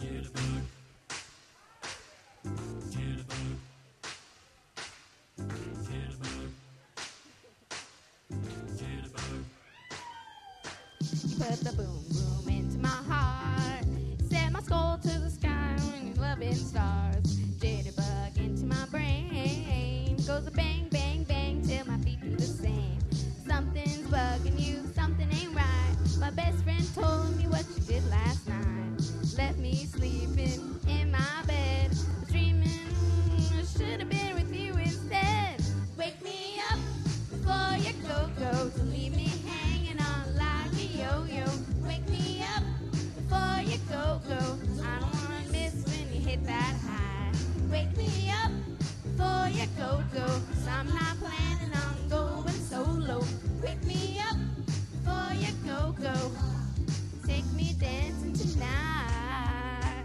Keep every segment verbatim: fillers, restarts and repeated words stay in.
Put the boom boom into my heart. Set my skull to the sky when you're loving stars. Jitterbug into my brain. Goes a bang, bang, bang till my feet do the same. Something's bugging you, something ain't right. My best friend told me what you did last night. Left me sleeping in my bed. Was dreaming I should have been with you instead. Wake me up before you go, go. Don't leave me hanging on like a yo-yo. Wake me up before you go, go. I don't wanna miss when you hit that high. Wake me up before you go, go. 'Cause I'm not planning on going solo. Wake me up before you go, go. Take me dancing tonight.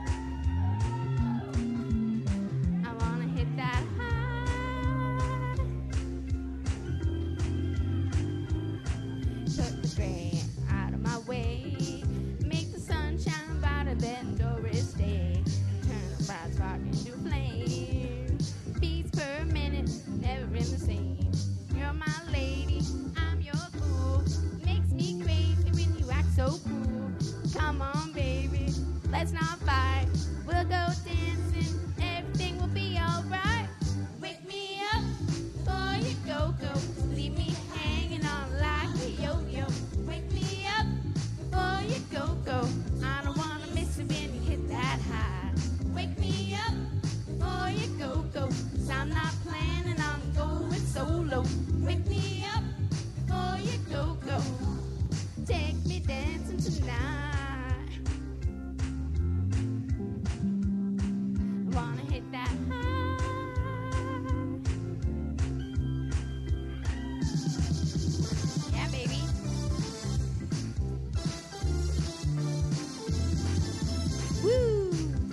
I wanna hit that high. Took the gray out of my way. Make the sun shine brighter than Doris Day. Turn the bright spark into flame. Beats per minute, never been the same. You're my lady, I'm your fool. Makes me crazy when you act so cool. Come on, baby, let's not fight. We'll go dancing, everything will be alright. Wake me up before you go, go. Leave me hanging on like a yo-yo. Wake me up before you go, go. I don't wanna miss it when you hit that high. Wake me up before you go, go. 'Cause I'm not planning on going solo. Wake me up before you go, go. Take me dancing tonight. I wanna hit that high. Yeah, baby. Woo!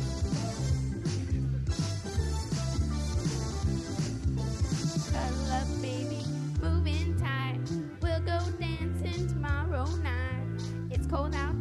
Cuddle up, baby, moving tight. We'll go dancing tomorrow night. It's cold out